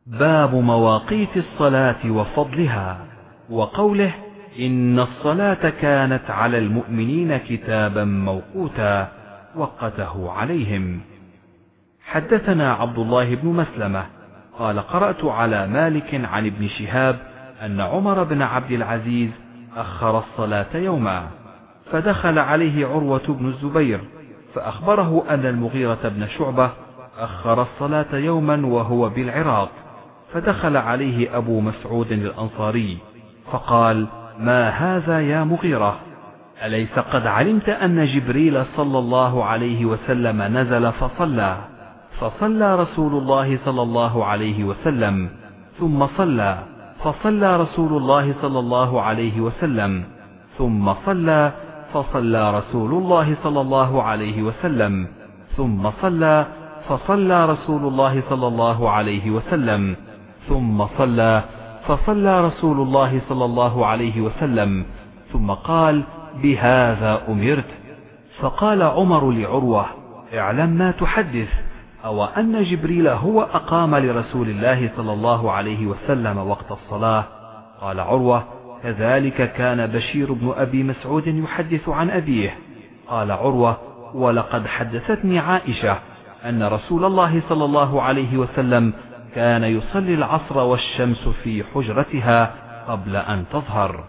باب مواقيت الصلاة وفضلها، وقوله إن الصلاة كانت على المؤمنين كتابا موقوتا وقته عليهم. حدثنا عبد الله بن مسلمة قال قرأت على مالك عن ابن شهاب أن عمر بن عبد العزيز أخر الصلاة يوما، فدخل عليه عروة بن الزبير فأخبره أن المغيرة بن شعبة أخر الصلاة يوما وهو بالعراق، فدخل عليه أبو مسعود الأنصاري فقال: ما هذا يا مغيرة؟ أليس قد علمت أن جبريل صلى الله عليه وسلم نزل فصلى رسول الله صلى الله عليه وسلم، ثم فصلى رسول الله صلى الله عليه وسلم، ثم فصلى رسول الله صلى الله عليه وسلم، ثم فصلى رسول الله صلى الله عليه وسلم، ثم فصلى رسول الله صلى الله عليه وسلم، ثم قال: بهذا أمرت. فقال عمر لعروة: اعلم ما تحدث، أو أن جبريل هو أقام لرسول الله صلى الله عليه وسلم وقت الصلاة؟ قال عروة: كذلك كان بشير بن أبي مسعود يحدث عن أبيه. قال عروة: ولقد حدثتني عائشة أن رسول الله صلى الله عليه وسلم كان يصلي العصر والشمس في حجرتها قبل أن تظهر.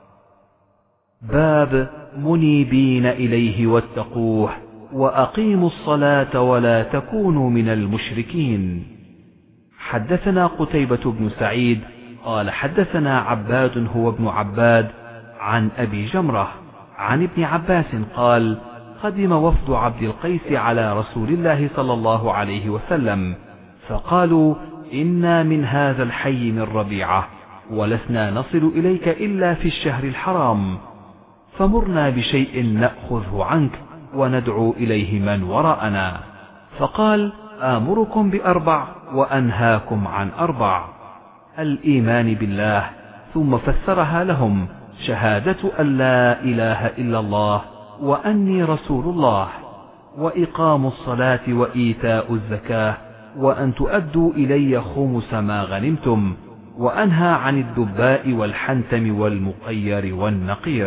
باب منيبين إليه واتقوه وأقيموا الصلاة ولا تكونوا من المشركين. حدثنا قتيبة بن سعيد قال حدثنا عباد هو ابن عباد عن أبي جمرة عن ابن عباس قال: قدم وفد عبد القيس على رسول الله صلى الله عليه وسلم، فقالوا: إنا من هذا الحي من ربيعة، ولسنا نصل إليك إلا في الشهر الحرام، فمرنا بشيء نأخذه عنك وندعو إليه من وراءنا. فقال: آمركم بأربع وأنهاكم عن أربع: الإيمان بالله، ثم فسرها لهم: شهادة أن لا إله إلا الله وأني رسول الله، وإقام الصلاة وإيتاء الزكاة، وأن تؤدوا إلي خمس ما غنمتم، وأنهى عن الدباء والحنتم والمقير والنقير.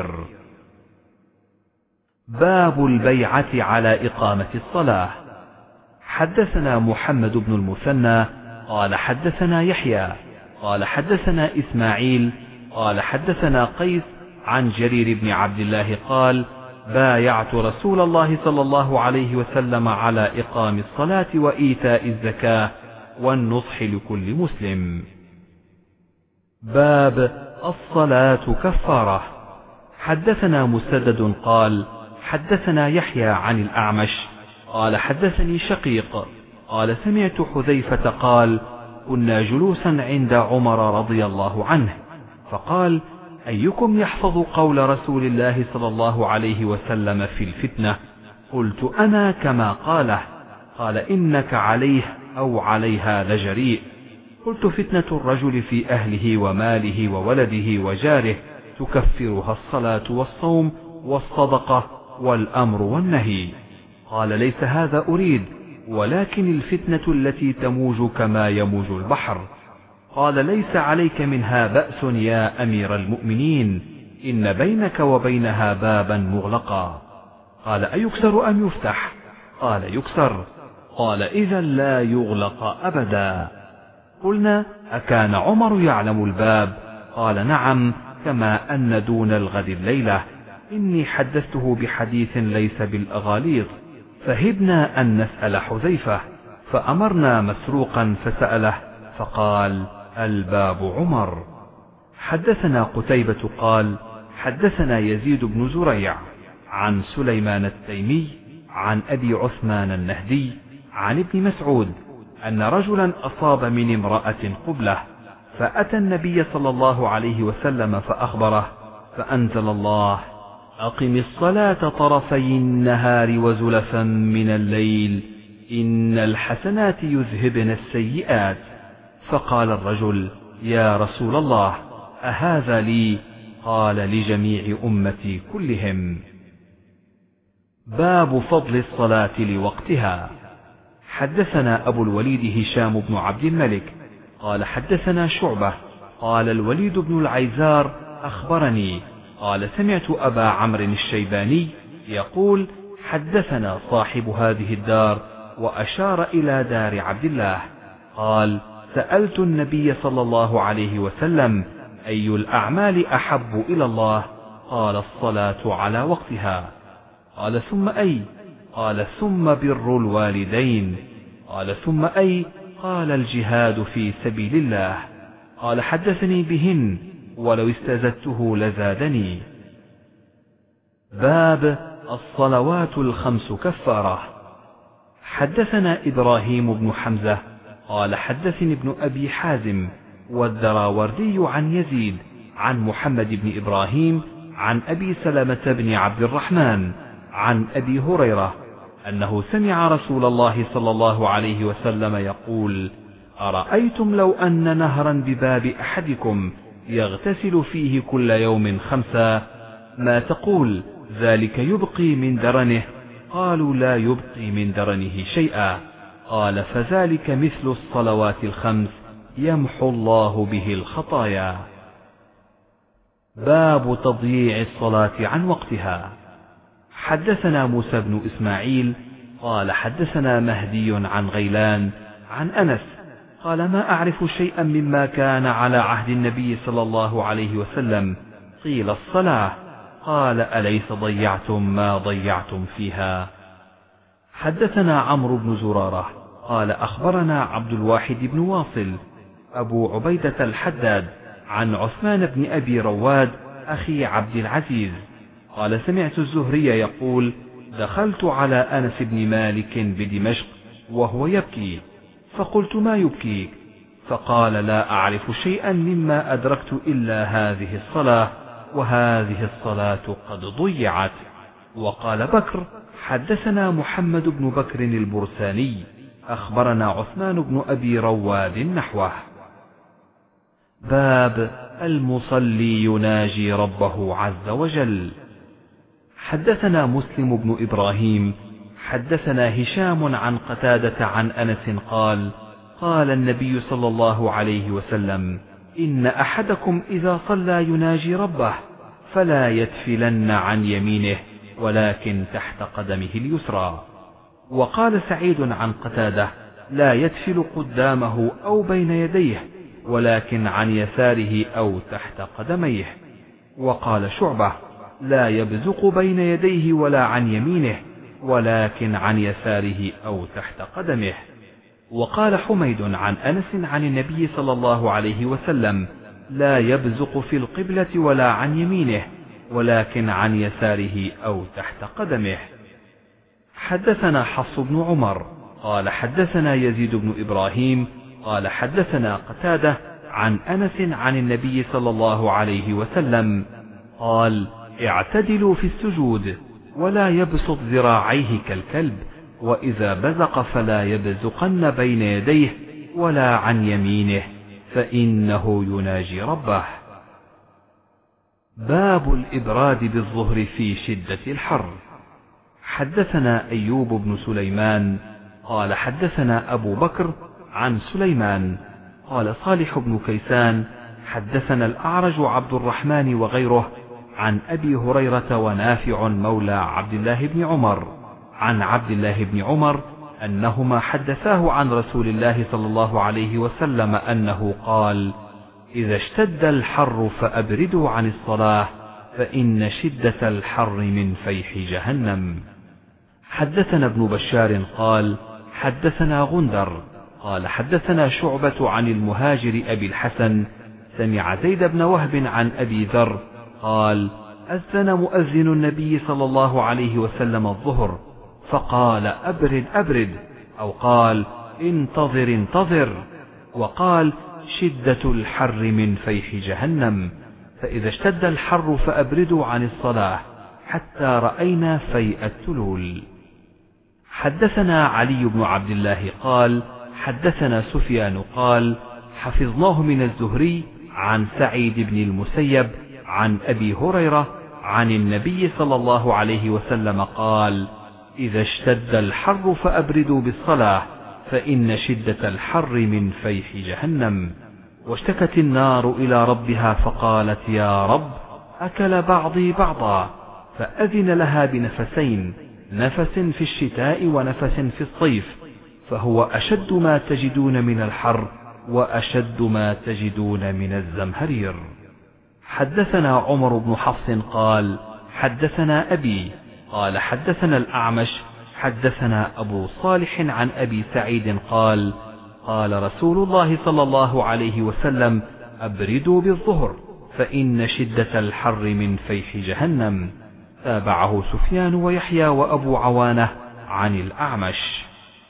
باب البيعة على إقامة الصلاة. حدثنا محمد بن المثنى قال حدثنا يحيى قال حدثنا إسماعيل قال حدثنا قيس عن جرير بن عبد الله قال: بايعت رسول الله صلى الله عليه وسلم على إقام الصلاة وإيتاء الزكاة والنصح لكل مسلم. باب الصلاة كفارة. حدثنا مسدد قال حدثنا يحيى عن الأعمش قال حدثني شقيق قال سمعت حذيفة قال: كنا جلوسا عند عمر رضي الله عنه، فقال: أيكم يحفظ قول رسول الله صلى الله عليه وسلم في الفتنة؟ قلت: أنا كما قاله. قال: إنك عليه أو عليها لجريء. قلت: فتنة الرجل في أهله وماله وولده وجاره تكفرها الصلاة والصوم والصدقة والأمر والنهي. قال: ليس هذا أريد، ولكن الفتنة التي تموج كما يموج البحر. قال: ليس عليك منها بأس يا أمير المؤمنين، إن بينك وبينها بابا مغلقا. قال: أيكسر أم يفتح؟ قال: يكسر. قال: إذا لا يغلق أبدا. قلنا: أكان عمر يعلم الباب؟ قال: نعم، كما أن دون الغد الليلة. إني حدثته بحديث ليس بالأغاليط، فهبنا أن نسأل حذيفة، فأمرنا مسروقا فسأله، فقال: الباب عمر. حدثنا قتيبة قال حدثنا يزيد بن زريع عن سليمان التيمي عن أبي عثمان النهدي عن ابن مسعود أن رجلا أصاب من امرأة قبلة، فأتى النبي صلى الله عليه وسلم فأخبره، فأنزل الله: أقم الصلاة طرفي النهار وزلفا من الليل، إن الحسنات يذهبن السيئات. فقال الرجل: يا رسول الله، أهذا لي؟ قال: لجميع أمتي كلهم. باب فضل الصلاة لوقتها. حدثنا أبو الوليد هشام بن عبد الملك قال حدثنا شعبة قال الوليد بن العيزار أخبرني قال سمعت أبا عمرو الشيباني يقول حدثنا صاحب هذه الدار، وأشار إلى دار عبد الله. قال سألت النبي صلى الله عليه وسلم أي الأعمال أحب إلى الله؟ قال الصلاة على وقتها. قال ثم أي؟ قال ثم بر الوالدين. قال ثم أي؟ قال الجهاد في سبيل الله. قال حدثني بهن ولو استزدته لزادني. باب الصلوات الخمس كفارة. حدثنا إبراهيم بن حمزة قال حدثني ابن أبي حازم والدراوردي عن يزيد عن محمد بن إبراهيم عن أبي سلمة بن عبد الرحمن عن أبي هريرة أنه سمع رسول الله صلى الله عليه وسلم يقول: أرأيتم لو أن نهرا بباب أحدكم يغتسل فيه كل يوم 5 ما تقول؟ ذلك يبقي من درنه؟ قالوا لا يبقي من درنه شيئا. قال فذلك مثل الصلوات ال5 يمحو الله به الخطايا. باب تضييع الصلاة عن وقتها. حدثنا موسى بن إسماعيل قال حدثنا مهدي عن غيلان عن أنس قال ما أعرف شيئا مما كان على عهد النبي صلى الله عليه وسلم. قيل الصلاة. قال أليس ضيعتم ما ضيعتم فيها؟ حدثنا عمرو بن زرارة قال أخبرنا عبد الواحد بن واصل أبو عبيدة الحداد عن عثمان بن أبي رواد أخي عبد العزيز قال سمعت الزهري يقول: دخلت على أنس بن مالك بدمشق وهو يبكي، فقلت ما يبكيك؟ فقال لا أعرف شيئا مما أدركت إلا هذه الصلاة، وهذه الصلاة قد ضيعت. وقال بكر حدثنا محمد بن بكر البرساني أخبرنا عثمان بن أبي رواد نحوه. باب المصلي يناجي ربه عز وجل. حدثنا مسلم بن إبراهيم حدثنا هشام عن قتادة عن أنس قال: قال النبي صلى الله عليه وسلم: إن أحدكم إذا صلى يناجي ربه فلا يتفلن عن يمينه ولكن تحت قدمه اليسرى. وقال سعيد عن قتادة: لا يتفل قدامه أو بين يديه ولكن عن يساره أو تحت قدميه. وقال شعبة: لا يبزق بين يديه ولا عن يمينه ولكن عن يساره أو تحت قدمه. وقال حميد عن أنس عن النبي صلى الله عليه وسلم: لا يبزق في القبلة ولا عن يمينه ولكن عن يساره أو تحت قدمه. حدثنا حفص بن عمر قال حدثنا يزيد بن إبراهيم قال حدثنا قتادة عن أنس عن النبي صلى الله عليه وسلم قال: اعتدلوا في السجود ولا يبسط ذراعيه كالكلب، وإذا بزق فلا يبزقن بين يديه ولا عن يمينه فإنه يناجي ربه. باب الإبراد بالظهر في شدة الحر. حدثنا أيوب بن سليمان قال حدثنا أبو بكر عن سليمان قال صالح بن كيسان حدثنا الأعرج عبد الرحمن وغيره عن أبي هريرة ونافع مولى عبد الله بن عمر عن عبد الله بن عمر أنهما حدثاه عن رسول الله صلى الله عليه وسلم أنه قال: إذا اشتد الحر فأبردوا عن الصلاة فإن شدة الحر من فيح جهنم. حدثنا ابن بشار قال حدثنا غندر قال حدثنا شعبة عن المهاجر أبي الحسن سمع زيد بن وهب عن أبي ذر قال: أذن مؤذن النبي صلى الله عليه وسلم الظهر فقال: أبرد أبرد، أو قال: انتظر انتظر، وقال: شدة الحر من فيح جهنم، فإذا اشتد الحر فأبردوا عن الصلاة حتى رأينا فيء التلول. حدثنا علي بن عبد الله قال حدثنا سفيان قال حفظناه من الزهري عن سعيد بن المسيب عن أبي هريرة عن النبي صلى الله عليه وسلم قال: إذا اشتد الحر فأبردوا بالصلاة فإن شدة الحر من فيح جهنم. واشتكت النار إلى ربها فقالت يا رب أكل بعضي بعضا، فأذن لها بنفسين، نفس في الشتاء ونفس في الصيف، فهو أشد ما تجدون من الحر وأشد ما تجدون من الزمهرير. حدثنا عمر بن حفص قال حدثنا أبي قال حدثنا الأعمش حدثنا أبو صالح عن أبي سعيد قال قال رسول الله صلى الله عليه وسلم أبردوا بالظهر فإن شدة الحر من فيح جهنم. تابعه سفيان ويحيى وأبو عوانة عن الأعمش.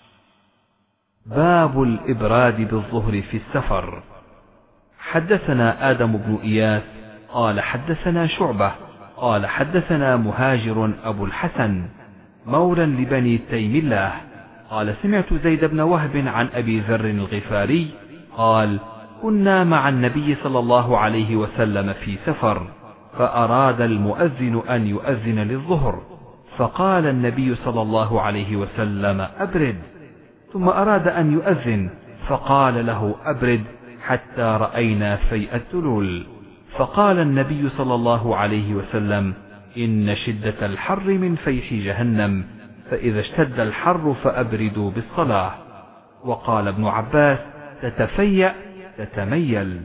باب الإبراد بالظهر في السفر. حدثنا آدم بن إياس قال حدثنا شعبة قال حدثنا مهاجر أبو الحسن مولى لبني تيم الله قال سمعت زيد بن وهب عن أبي ذر الغفاري قال كنا مع النبي صلى الله عليه وسلم في سفر، فأراد المؤذن أن يؤذن للظهر، فقال النبي صلى الله عليه وسلم أبرد، ثم أراد أن يؤذن فقال له أبرد حتى رأينا فيء الذلول، فقال النبي صلى الله عليه وسلم إن شدة الحر من فيح جهنم، فإذا اشتد الحر فأبردوا بالصلاة. وقال ابن عباس تتفيأ تتميل.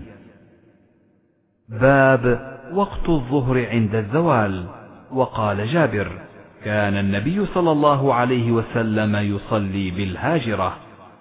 باب وقت الظهر عند الزوال. وقال جابر كان النبي صلى الله عليه وسلم يصلي بالهاجرة.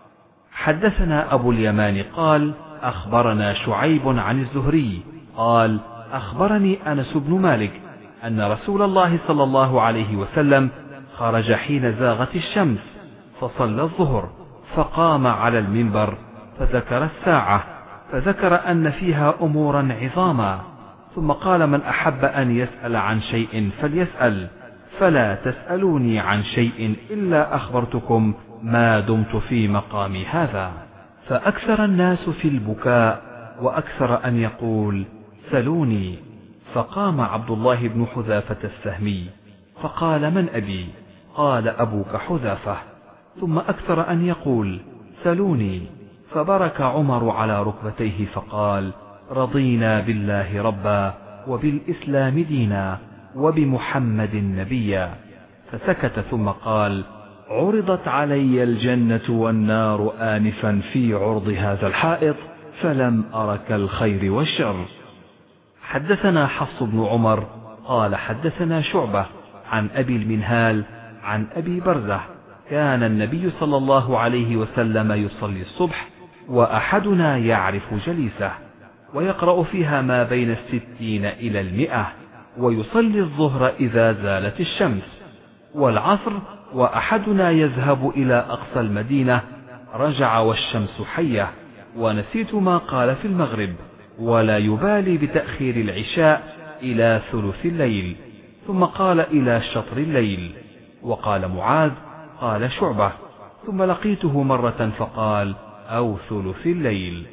حدثنا أبو اليمان قال أخبرنا شعيب عن الزهري قال أخبرني أنس بن مالك أن رسول الله صلى الله عليه وسلم خرج حين زاغت الشمس فصلى الظهر، فقام على المنبر فذكر الساعة، فذكر أن فيها أمورا عظاما، ثم قال من أحب أن يسأل عن شيء فليسأل، فلا تسألوني عن شيء إلا أخبرتكم ما دمت في مقامي هذا. فأكثر الناس في البكاء، وأكثر أن يقول سلوني، فقام عبد الله بن حذافة السهمي فقال من أبي؟ قال أبوك حذافة، ثم أكثر أن يقول سلوني، فبرك عمر على ركبتيه فقال رضينا بالله ربا وبالإسلام دينا وبمحمد نبيا، فسكت ثم قال عرضت علي الجنة والنار آنفا في عرض هذا الحائط فلم أرك الخير والشر. حدثنا حفص بن عمر قال حدثنا شعبة عن أبي المنهال عن أبي برزة كان النبي صلى الله عليه وسلم يصلي الصبح وأحدنا يعرف جليسه ويقرأ فيها ما بين 60 إلى 100، ويصلي الظهر إذا زالت الشمس، والعصر وأحدنا يذهب إلى أقصى المدينة رجع والشمس حية، ونسيت ما قال في المغرب، ولا يبالي بتأخير العشاء إلى ثلث الليل، ثم قال إلى شطر الليل. وقال معاذ قال شعبة ثم لقيته مرة فقال أو ثلث الليل.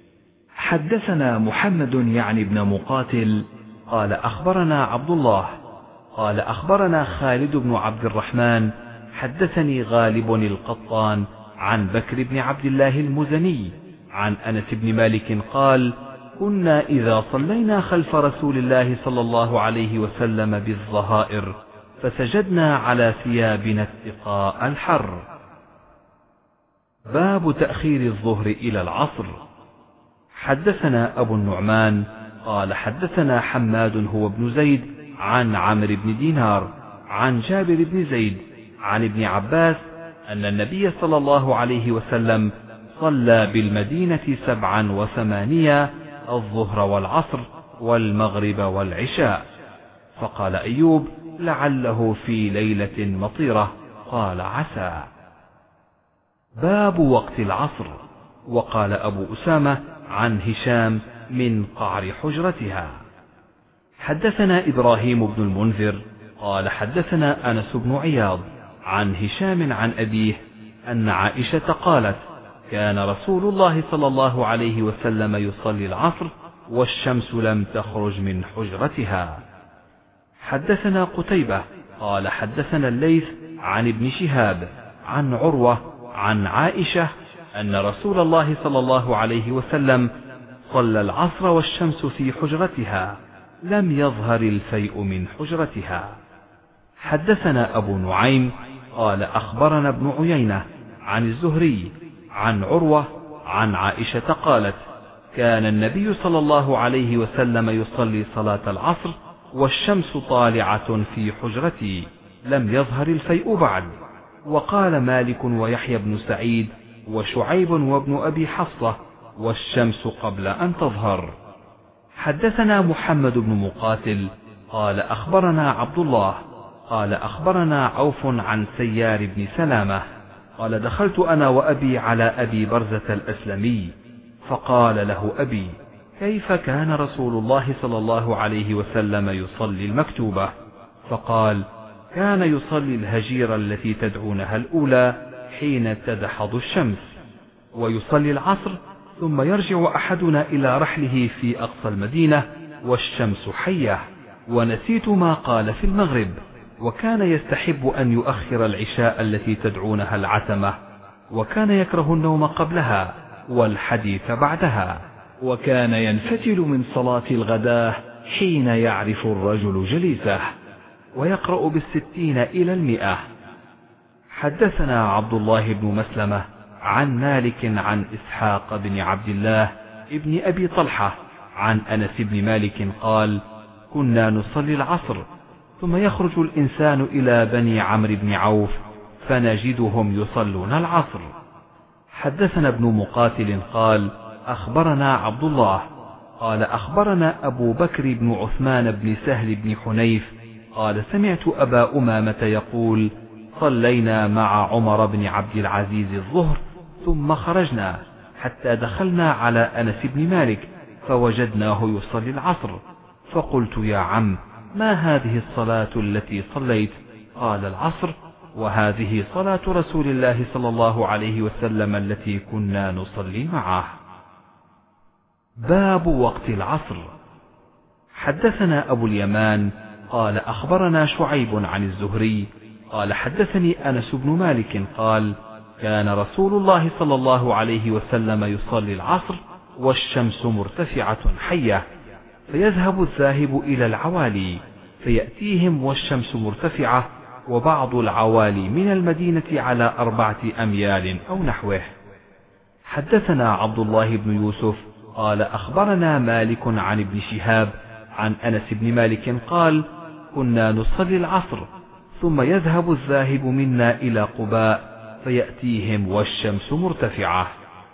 حدثنا محمد يعني بن مقاتل قال أخبرنا عبد الله قال أخبرنا خالد بن عبد الرحمن حدثني غالب القطان عن بكر بن عبد الله المزني عن أنس بن مالك قال كنا إذا صلينا خلف رسول الله صلى الله عليه وسلم بالظهائر فسجدنا على ثيابنا اتقاء الحر. باب تأخير الظهر إلى العصر. حدثنا أبو النعمان قال حدثنا حماد هو ابن زيد عن عمرو بن دينار عن جابر بن زيد عن ابن عباس أن النبي صلى الله عليه وسلم صلى بالمدينة 7 و8 الظهر والعصر والمغرب والعشاء. فقال أيوب لعله في ليلة مطيرة، قال عسى. باب وقت العصر. وقال أبو أسامة عن هشام من قعر حجرتها. حدثنا إبراهيم بن المنذر قال حدثنا أنس بن عياض عن هشام عن أبيه أن عائشة قالت كان رسول الله صلى الله عليه وسلم يصلي العصر والشمس لم تخرج من حجرتها. حدثنا قتيبة قال حدثنا الليث عن ابن شهاب عن عروة عن عائشة أن رسول الله صلى الله عليه وسلم صلى العصر والشمس في حجرتها، لم يظهر الفيء من حجرتها. حدثنا أبو نعيم قال أخبرنا ابن عيينة عن الزهري عن عروة عن عائشة قالت: كان النبي صلى الله عليه وسلم يصلي صلاة العصر والشمس طالعة في حجرتي، لم يظهر الفيء بعد. وقال مالك ويحيى بن سعيد وشعيب وابن أبي حفصة: والشمس قبل أن تظهر. حدثنا محمد بن مقاتل قال أخبرنا عبد الله قال أخبرنا عوف عن سيار بن سلامة قال: دخلت أنا وأبي على أبي برزة الأسلمي، فقال له أبي: كيف كان رسول الله صلى الله عليه وسلم يصلي المكتوبة؟ فقال: كان يصلي الهجير التي تدعونها الأولى حين تدحض الشمس، ويصلي العصر، ثم يرجع أحدنا إلى رحله في أقصى المدينة والشمس حية. ونسيت ما قال في المغرب، وكان يستحب أن يؤخر العشاء التي تدعونها العتمة، وكان يكره النوم قبلها والحديث بعدها، وكان ينفتل من صلاة الغداة حين يعرف الرجل جليسه، ويقرأ بالستين إلى 100. حدثنا عبد الله بن مسلمة عن مالك عن إسحاق بن عبد الله ابن أبي طلحة عن أنس بن مالك قال: كنا نصلي العصر، ثم يخرج الإنسان إلى بني عمرو بن عوف فنجدهم يصلون العصر. حدثنا ابن مقاتل قال أخبرنا عبد الله قال أخبرنا أبو بكر بن عثمان بن سهل بن حنيف قال: سمعت أبا أمامة يقول: صلينا مع عمر بن عبد العزيز الظهر، ثم خرجنا حتى دخلنا على أنس بن مالك فوجدناه يصلي العصر، فقلت: يا عم، ما هذه الصلاة التي صليت؟ قال: العصر، وهذه صلاة رسول الله صلى الله عليه وسلم التي كنا نصلي معه. باب وقت العصر. حدثنا أبو اليمان قال أخبرنا شعيب عن الزهري قال حدثني أنس بن مالك قال: كان رسول الله صلى الله عليه وسلم يصلي العصر والشمس مرتفعة حية، فيذهب الذاهب إلى العوالي فيأتيهم والشمس مرتفعة، وبعض العوالي من المدينة على 4 أميال أو نحوه. حدثنا عبد الله بن يوسف قال أخبرنا مالك عن ابن شهاب عن أنس بن مالك قال: كنا نصلي العصر، ثم يذهب الذاهب منا إلى قباء فيأتيهم والشمس مرتفعة.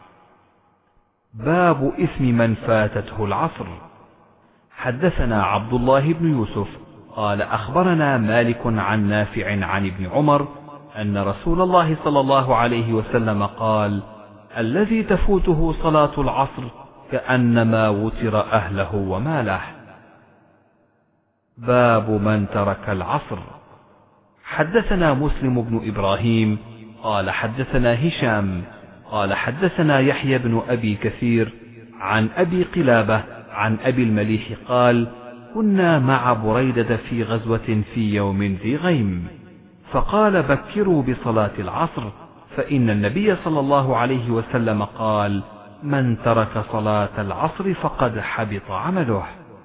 باب إثم من فاتته العصر. حدثنا عبد الله بن يوسف قال أخبرنا مالك عن نافع عن ابن عمر أن رسول الله صلى الله عليه وسلم قال: الذي تفوته صلاة العصر كأنما وتر أهله وماله. باب من ترك العصر. حدثنا مسلم بن إبراهيم قال حدثنا هشام قال حدثنا يحيى بن أبي كثير عن أبي قلابة عن أبي المليح قال: كنا مع بريدة في غزوة في يوم ذي غيم، فقال: بكروا بصلاة العصر، فإن النبي صلى الله عليه وسلم قال: من ترك صلاة العصر فقد حبط عمله.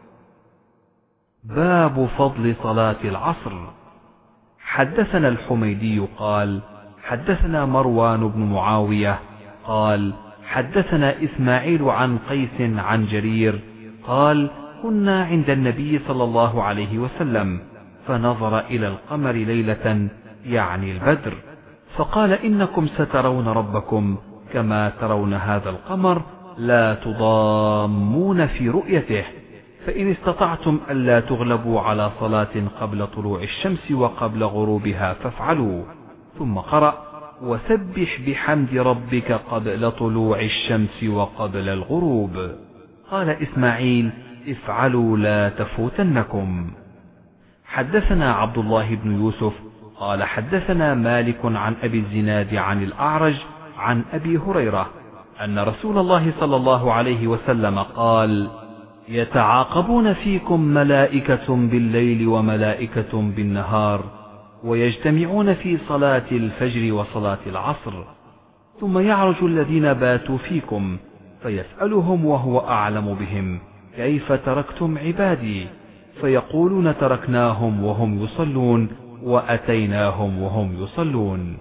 باب فضل صلاة العصر. حدثنا الحميدي قال حدثنا مروان بن معاوية قال حدثنا إسماعيل عن قيس عن جرير قال: كنا عند النبي صلى الله عليه وسلم فنظر إلى القمر ليلة، يعني البدر، فقال: إنكم سترون ربكم كما ترون هذا القمر، لا تضامون في رؤيته، فإن استطعتم ألا تغلبوا على صلاة قبل طلوع الشمس وقبل غروبها فافعلوا. ثم قرأ: وسبح بحمد ربك قبل طلوع الشمس وقبل الغروب. قال إسماعيل: افعلوا لا تفوتنكم. حدثنا عبد الله بن يوسف قال حدثنا مالك عن أبي الزناد عن الأعرج عن أبي هريرة أن رسول الله صلى الله عليه وسلم قال: يتعاقبون فيكم ملائكة بالليل وملائكة بالنهار، ويجتمعون في صلاة الفجر وصلاة العصر، ثم يعرج الذين باتوا فيكم فيسألهم وهو أعلم بهم: كيف تركتم عبادي؟ فيقولون: تركناهم وهم يصلون وأتيناهم وهم يصلون.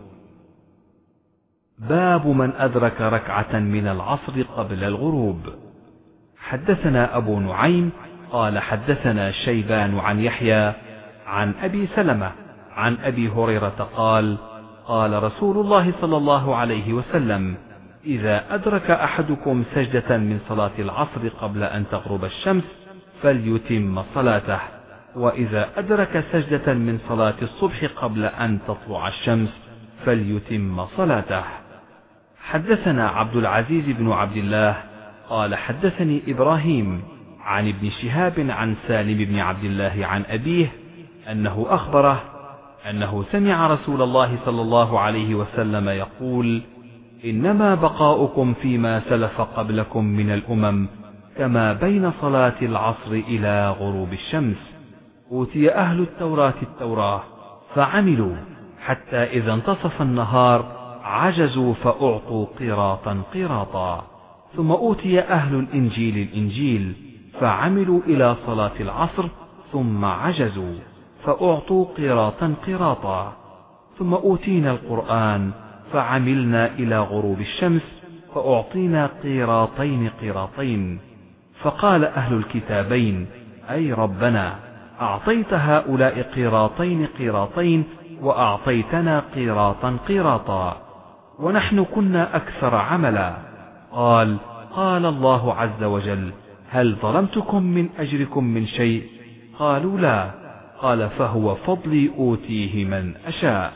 باب من أدرك ركعة من العصر قبل الغروب. حدثنا أبو نعيم قال حدثنا شيبان عن يحيى عن أبي سلمة عن أبي هريرة قال: قال رسول الله صلى الله عليه وسلم: إذا أدرك أحدكم سجدة من صلاة العصر قبل أن تغرب الشمس فليتم صلاته، وإذا أدرك سجدة من صلاة الصبح قبل أن تطلع الشمس فليتم صلاته. حدثنا عبد العزيز بن عبد الله قال حدثني إبراهيم عن ابن شهاب عن سالم بن عبد الله عن أبيه أنه أخبره أنه سمع رسول الله صلى الله عليه وسلم يقول: إنما بقاؤكم فيما سلف قبلكم من الأمم كما بين صلاة العصر إلى غروب الشمس. أوتي أهل التوراة فعملوا حتى إذا انتصف النهار عجزوا فأعطوا قيراطا، ثم أوتي أهل الإنجيل فعملوا إلى صلاة العصر ثم عجزوا فأعطوا قيراطا، ثم أوتينا القرآن فعملنا إلى غروب الشمس فأعطينا قيراطين. فقال أهل الكتابين: أي ربنا، أعطيت هؤلاء قيراطين وأعطيتنا قيراطا، ونحن كنا أكثر عملا. قال الله عز وجل: هل ظلمتكم من أجركم من شيء؟ قالوا لا. قال: فهو فضلي أوتيه من أشاء.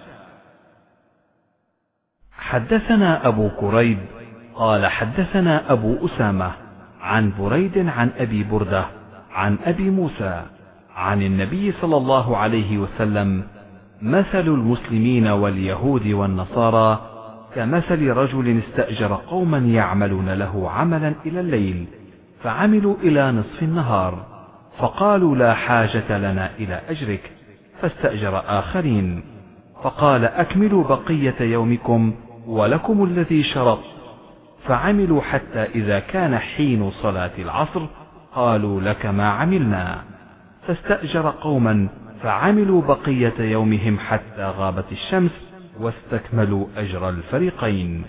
حدثنا أبو كريب قال حدثنا أبو أسامة عن بريد عن أبي بردة عن أبي موسى عن النبي صلى الله عليه وسلم: مثل المسلمين واليهود والنصارى كمثل رجل استأجر قوما يعملون له عملا إلى الليل، فعملوا إلى نصف النهار، فقالوا: لا حاجة لنا إلى أجرك، فاستأجر آخرين، فقال: أكملوا بقية يومكم ولكم الذي شرط. فعملوا حتى إذا كان حين صلاة العصر قالوا: لك ما عملنا، فاستأجر قوما فعملوا بقية يومهم حتى غابت الشمس واستكملوا أجر الفريقين.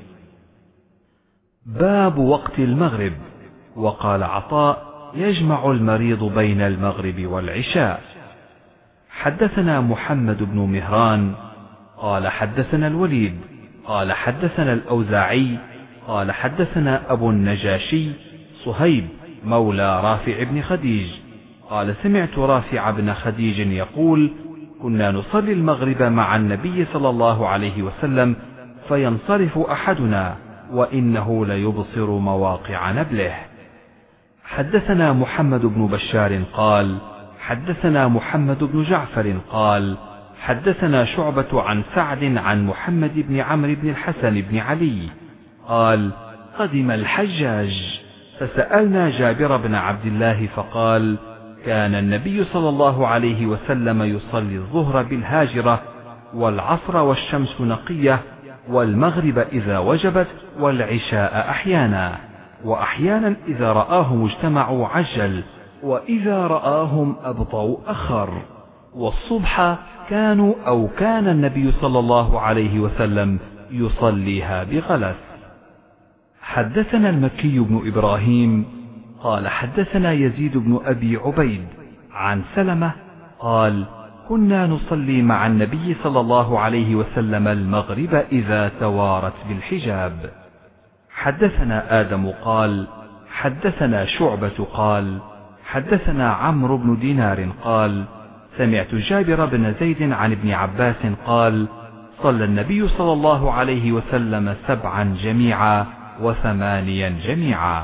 باب وقت المغرب. وقال عطاء: يجمع المريض بين المغرب والعشاء. حدثنا محمد بن مهران قال حدثنا الوليد قال حدثنا الأوزاعي قال حدثنا أبو النجاشي صهيب مولى رافع بن خديج قال: سمعت رافع بن خديج يقول: كنا نصلي المغرب مع النبي صلى الله عليه وسلم فينصرف أحدنا وإنه ليبصر مواقع نبله. حدثنا محمد بن بشار قال حدثنا محمد بن جعفر قال حدثنا شعبة عن سعد عن محمد بن عمرو بن الحسن بن علي قال: قدم الحجاج فسألنا جابر بن عبد الله فقال: كان النبي صلى الله عليه وسلم يصلي الظهر بالهاجرة والعصر والشمس نقية والمغرب إذا وجبت والعشاء أحيانا، وأحيانا إذا رآهم اجتمعوا عجل، وإذا رآهم أبطأوا أخر، والصبح كان النبي صلى الله عليه وسلم يصليها بغلس. حدثنا المكي بن إبراهيم قال حدثنا يزيد بن أبي عبيد عن سلمة قال: كنا نصلي مع النبي صلى الله عليه وسلم المغرب إذا توارت بالحجاب. حدثنا آدم قال حدثنا شعبة قال حدثنا عمرو بن دينار قال: سمعت جابر بن زيد عن ابن عباس قال: صلى النبي صلى الله عليه وسلم 7 جميعا و8 جميعا.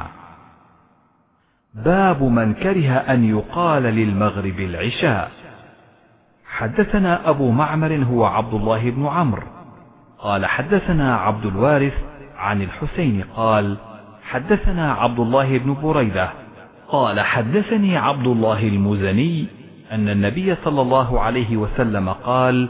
باب من كره أن يقال للمغرب العشاء. حدثنا أبو معمر هو عبد الله بن عمرو قال حدثنا عبد الوارث عن الحسين قال حدثنا عبد الله بن بريدة قال حدثني عبد الله المزني أن النبي صلى الله عليه وسلم قال: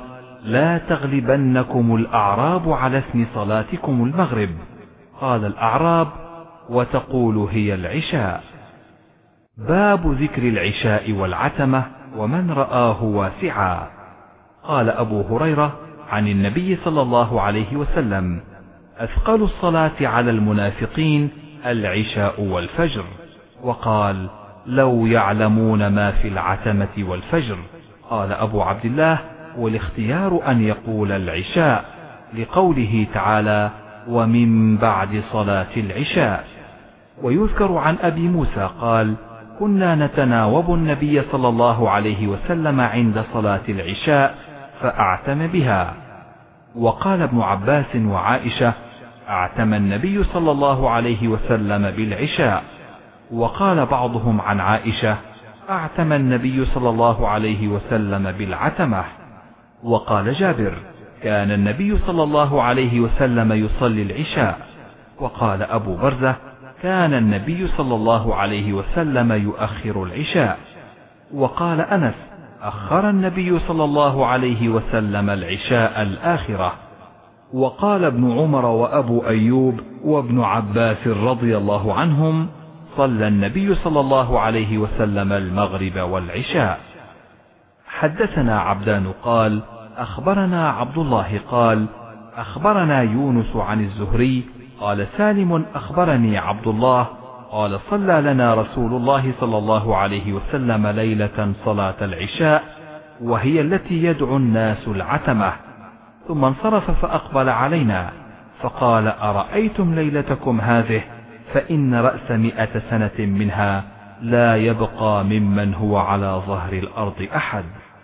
لا تغلبنكم الأعراب على اسم صلاتكم المغرب. قال الأعراب: وتقول هي العشاء. باب ذكر العشاء والعتمة ومن رآه واسعا. قال أبو هريرة عن النبي صلى الله عليه وسلم: أثقل الصلاة على المنافقين العشاء والفجر. وقال: لو يعلمون ما في العتمة والفجر. قال أبو عبد الله: والاختيار أن يقول العشاء، لقوله تعالى: ومن بعد صلاة العشاء. ويذكر عن أبي موسى قال: كنا نتناوب النبي صلى الله عليه وسلم عند صلاة العشاء فأعتم بها. وقال ابن عباس وعائشة: أعتم النبي صلى الله عليه وسلم بالعشاء. وقال بعضهم عن عائشة: أعتم النبي صلى الله عليه وسلم بالعتمة. وقال جابر: كان النبي صلى الله عليه وسلم يصلي العشاء. وقال أبو برزة: كان النبي صلى الله عليه وسلم يؤخر العشاء. وقال أنس: أخر النبي صلى الله عليه وسلم العشاء الآخرة. وقال ابن عمر وأبو أيوب وابن عباس رضي الله عنهم: صلى النبي صلى الله عليه وسلم المغرب والعشاء. حدثنا عبدان قال: أخبرنا عبد الله قال: أخبرنا يونس عن الزهري قال: سالم أخبرني عبد الله قال: صلى لنا رسول الله صلى الله عليه وسلم ليلة صلاة العشاء، وهي التي يدعو الناس العتمة، ثم انصرف فأقبل علينا فقال: أرأيتم ليلتكم هذه؟ فإن رأس 100 سنة منها لا يبقى ممن هو على ظهر الأرض أحد.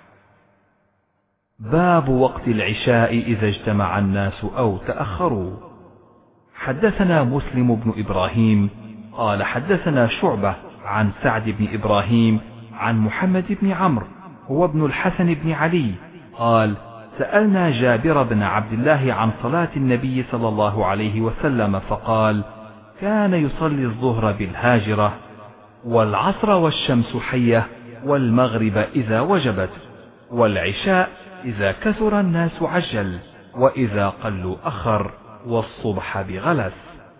باب وقت العشاء إذا اجتمع الناس أو تأخروا. حدثنا مسلم بن إبراهيم قال: حدثنا شعبة عن سعد بن إبراهيم عن محمد بن عمرو هو ابن الحسن بن علي قال: سألنا جابر بن عبد الله عن صلاة النبي صلى الله عليه وسلم فقال: كان يصلي الظهر بالهاجرة، والعصر والشمس حية، والمغرب إذا وجبت، والعشاء إذا كثر الناس عجل، وإذا قلوا أخر، والصبح بغلس.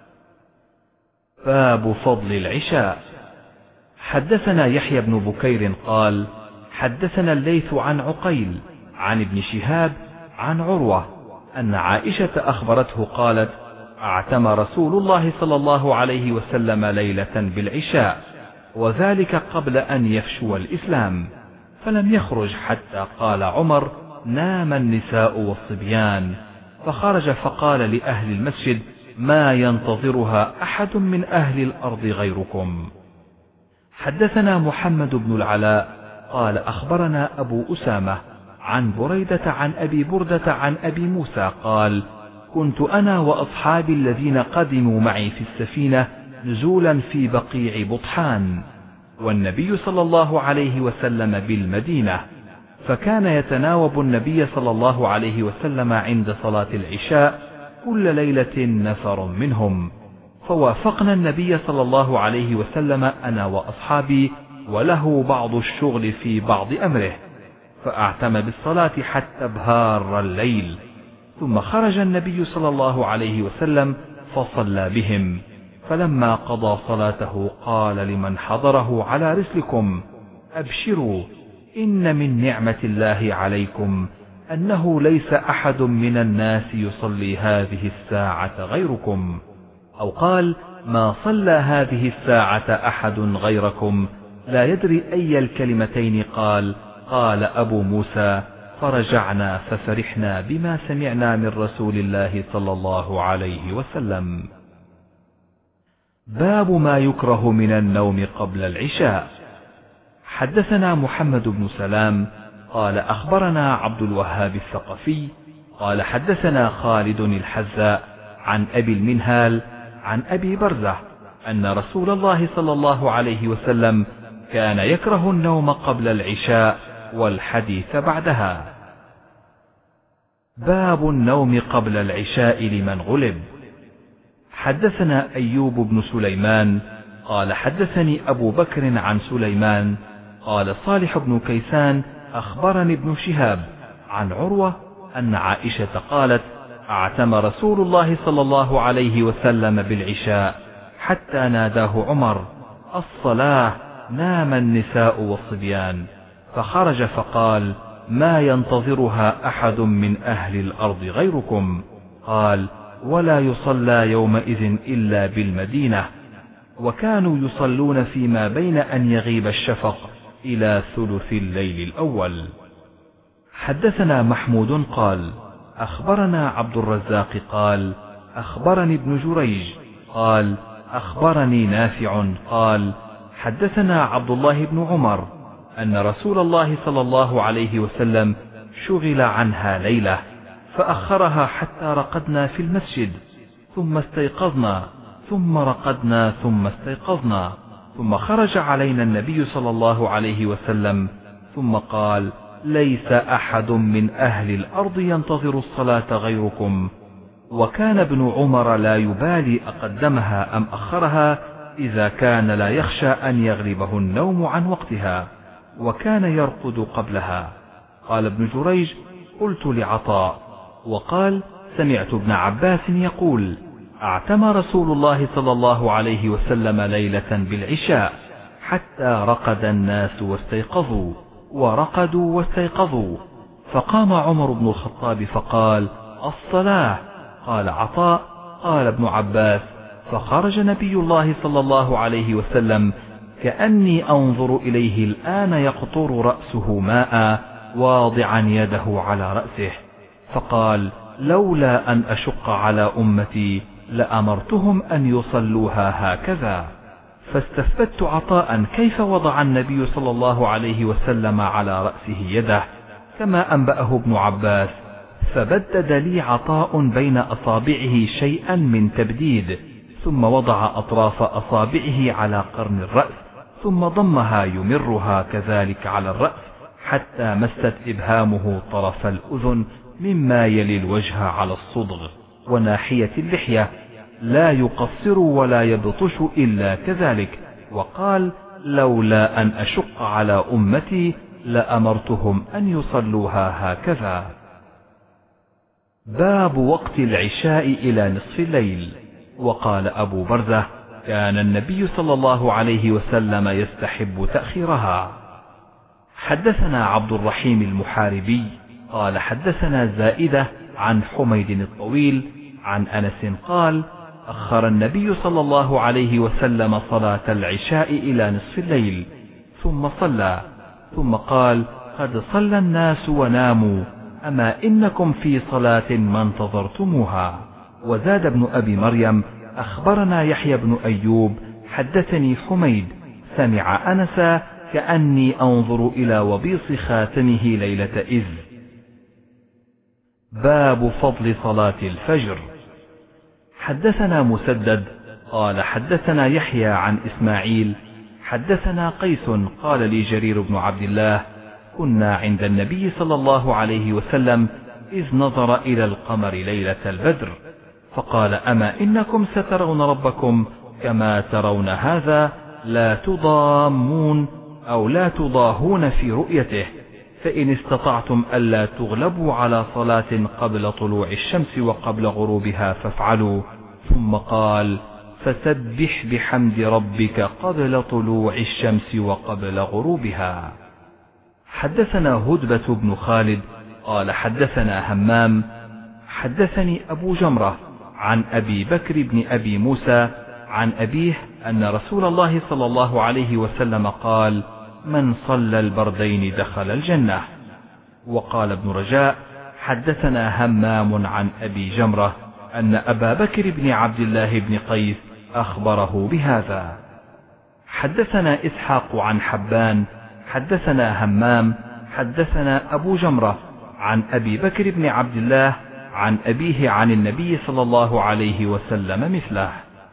باب فضل العشاء. حدثنا يحيى بن بكير قال: حدثنا الليث عن عقيل عن ابن شهاب عن عروة أن عائشة أخبرته قالت: اعتم رسول الله صلى الله عليه وسلم ليلة بالعشاء، وذلك قبل أن يفشو الإسلام، فلم يخرج حتى قال عمر: نام النساء والصبيان، فخرج فقال لأهل المسجد: ما ينتظرها أحد من أهل الأرض غيركم. حدثنا محمد بن العلاء قال: أخبرنا أبو أسامة عن بريدة عن أبي بردة عن أبي موسى قال: كنت أنا وأصحابي الذين قدموا معي في السفينة نزولا في بقيع بطحان، والنبي صلى الله عليه وسلم بالمدينة، فكان يتناوب النبي صلى الله عليه وسلم عند صلاة العشاء كل ليلة نفر منهم، فوافقنا النبي صلى الله عليه وسلم أنا وأصحابي، وله بعض الشغل في بعض أمره، فأعتم بالصلاة حتى ابهار الليل، ثم خرج النبي صلى الله عليه وسلم فصلى بهم، فلما قضى صلاته قال لمن حضره: على رسلكم، أبشروا، إن من نعمة الله عليكم أنه ليس أحد من الناس يصلي هذه الساعة غيركم، أو قال: ما صلى هذه الساعة أحد غيركم، لا يدري أي الكلمتين قال. قال أبو موسى: فرجعنا ففرحنا بما سمعنا من رسول الله صلى الله عليه وسلم. باب ما يكره من النوم قبل العشاء. حدثنا محمد بن سلام قال: أخبرنا عبد الوهاب الثقفي قال: حدثنا خالد الحذاء عن أبي المنهال عن أبي برزة أن رسول الله صلى الله عليه وسلم كان يكره النوم قبل العشاء والحديث بعدها. باب النوم قبل العشاء لمن غلب. حدثنا أيوب بن سليمان قال: حدثني أبو بكر عن سليمان قال: صالح بن كيسان أخبرني ابن شهاب عن عروة أن عائشة قالت: اعتم رسول الله صلى الله عليه وسلم بالعشاء حتى ناداه عمر: الصلاة. نام النساء والصبيان، فخرج فقال: ما ينتظرها أحد من أهل الأرض غيركم. قال: ولا يصلى يومئذ إلا بالمدينة. وكانوا يصلون فيما بين أن يغيب الشفق إلى ثلث الليل الأول. حدثنا محمود قال: أخبرنا عبد الرزاق قال: أخبرني ابن جريج قال: أخبرني نافع قال: حدثنا عبد الله بن عمر أن رسول الله صلى الله عليه وسلم شغل عنها ليلة فأخرها حتى رقدنا في المسجد، ثم استيقظنا، ثم رقدنا، ثم استيقظنا، ثم خرج علينا النبي صلى الله عليه وسلم ثم قال: ليس أحد من أهل الأرض ينتظر الصلاة غيركم. وكان ابن عمر لا يبالي أقدمها أم أخرها إذا كان لا يخشى أن يغلبه النوم عن وقتها، وكان يرقد قبلها. قال ابن جريج: قلت لعطاء، وقال: سمعت ابن عباس يقول: اعتم رسول الله صلى الله عليه وسلم ليلة بالعشاء حتى رقد الناس واستيقظوا، ورقدوا واستيقظوا، فقام عمر بن الخطاب فقال: الصلاة. قال عطاء: قال ابن عباس: فخرج نبي الله صلى الله عليه وسلم كأني أنظر إليه الآن يقطر رأسه ماء واضعا يده على رأسه، فقال: لولا أن أشق على أمتي لأمرتهم أن يصلوها هكذا. فاستثبت عطاء كيف وضع النبي صلى الله عليه وسلم على رأسه يده كما أنبأه ابن عباس، فبدد لي عطاء بين أصابعه شيئا من تبديد، ثم وضع أطراف أصابعه على قرن الرأس، ثم ضمها يمرها كذلك على الرأس حتى مست إبهامه طرف الأذن مما يلي الوجه على الصدغ وناحية اللحية، لا يقصر ولا يبطش إلا كذلك، وقال: لولا أن أشق على أمتي لأمرتهم أن يصلوها هكذا. باب وقت العشاء إلى نصف الليل. وقال أبو برزة: كان النبي صلى الله عليه وسلم يستحب تأخيرها. حدثنا عبد الرحيم المحاربي قال: حدثنا زائدة عن حميد الطويل عن أنس قال: أخر النبي صلى الله عليه وسلم صلاة العشاء إلى نصف الليل ثم صلى، ثم قال: قد صلى الناس وناموا، أما إنكم في صلاة ما انتظرتموها. وزاد ابن أبي مريم: أخبرنا يحيى بن أيوب حدثني حميد سمع أنس كأني أنظر إلى وبيص خاتمه ليلة إذ. باب فضل صلاة الفجر. حدثنا مسدد قال: حدثنا يحيى عن إسماعيل حدثنا قيس قال لي جرير بن عبد الله: كنا عند النبي صلى الله عليه وسلم إذ نظر إلى القمر ليلة البدر، فقال: أما إنكم سترون ربكم كما ترون هذا، لا تضامون أو لا تضاهون في رؤيته، فإن استطعتم ألا تغلبوا على صلاة قبل طلوع الشمس وقبل غروبها فافعلوا. ثم قال: فسبح بحمد ربك قبل طلوع الشمس وقبل غروبها. حدثنا هدبة بن خالد قال: حدثنا همام حدثني أبو جمرة عن أبي بكر بن أبي موسى عن أبيه أن رسول الله صلى الله عليه وسلم قال: من صلى البردين دخل الجنة. وقال ابن رجاء: حدثنا همام عن أبي جمرة أن أبا بكر بن عبد الله بن قيس أخبره بهذا. حدثنا إسحاق عن حبان حدثنا همام حدثنا أبو جمرة عن أبي بكر بن عبد الله عن أبيه عن النبي صلى الله عليه وسلم مثله.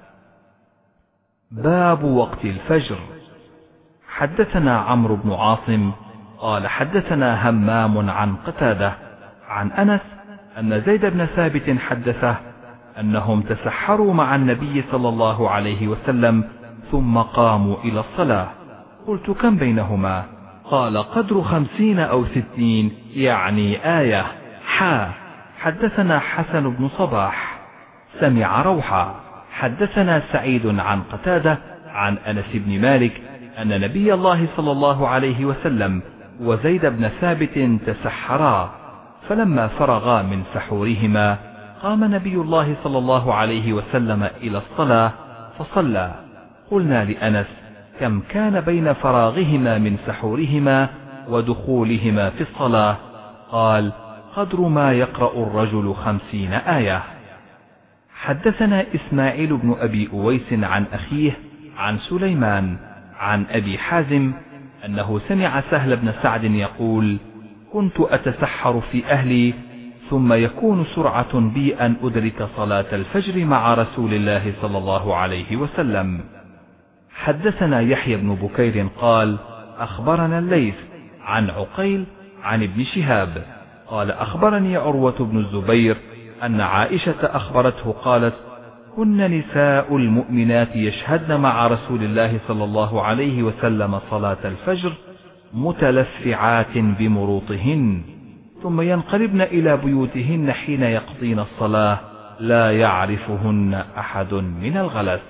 باب وقت الفجر. حدثنا عمرو بن عاصم قال: حدثنا همام عن قتادة عن أنس أن زيد بن ثابت حدثه أنهم تسحروا مع النبي صلى الله عليه وسلم ثم قاموا إلى الصلاة. قلت: كم بينهما؟ قال: قدر 50 أو 60، يعني آية. حدثنا حسن بن صباح سمع روحا حدثنا سعيد عن قتادة عن أنس بن مالك أن نبي الله صلى الله عليه وسلم وزيد بن ثابت تسحرا، فلما فرغا من سحورهما قام نبي الله صلى الله عليه وسلم إلى الصلاة فصلى. قلنا لأنس: كم كان بين فراغهما من سحورهما ودخولهما في الصلاة؟ قال: قدر ما يقرأ الرجل 50 آية. حدثنا إسماعيل بن أبي أويس عن أخيه عن سليمان عن أبي حازم أنه سمع سهل بن سعد يقول: كنت أتسحر في أهلي ثم يكون سرعة بي أن أدرك صلاة الفجر مع رسول الله صلى الله عليه وسلم. حدثنا يحيى بن بكير قال: أخبرنا الليث عن عقيل عن ابن شهاب قال: أخبرني عروة بن الزبير أن عائشة أخبرته قالت: كن نساء المؤمنات يشهدن مع رسول الله صلى الله عليه وسلم صلاة الفجر متلفعات بمروطهن، ثم ينقلبن إلى بيوتهن حين يقضين الصلاة لا يعرفهن أحد من الغلس.